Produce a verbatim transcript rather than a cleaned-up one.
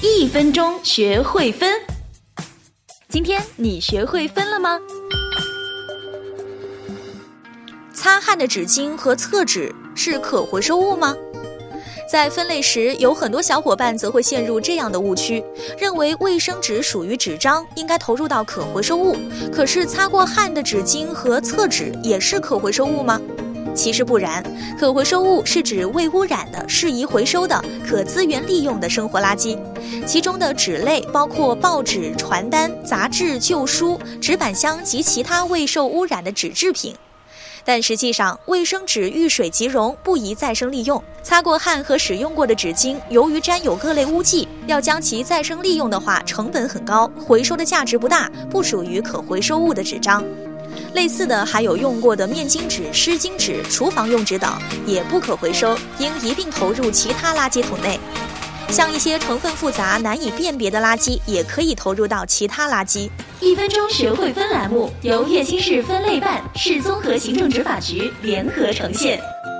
一分钟学会分。今天你学会分了吗？ 擦汗的纸巾和厕纸是可回收物吗？在分类时，有很多小伙伴则会陷入这样的误区，认为卫生纸属于纸张，应该投入到可回收物。可是擦过汗的纸巾和厕纸也是可回收物吗？其实不然，可回收物是指未污染的、适宜回收的、可资源利用的生活垃圾。其中的纸类包括报纸、传单、杂志、旧书、纸板箱及其他未受污染的纸制品。但实际上，卫生纸遇水即溶，不宜再生利用。擦过汗和使用过的纸巾，由于沾有各类污迹，要将其再生利用的话，成本很高，回收的价值不大，不属于可回收物的纸张。类似的还有用过的面巾纸、湿巾纸、厨房用纸等，也不可回收，应一并投入其他垃圾桶内。像一些成分复杂、难以辨别的垃圾，也可以投入到其他垃圾。 一分钟学会分栏目由叶青市分类办、市综合行政执法局联合呈现。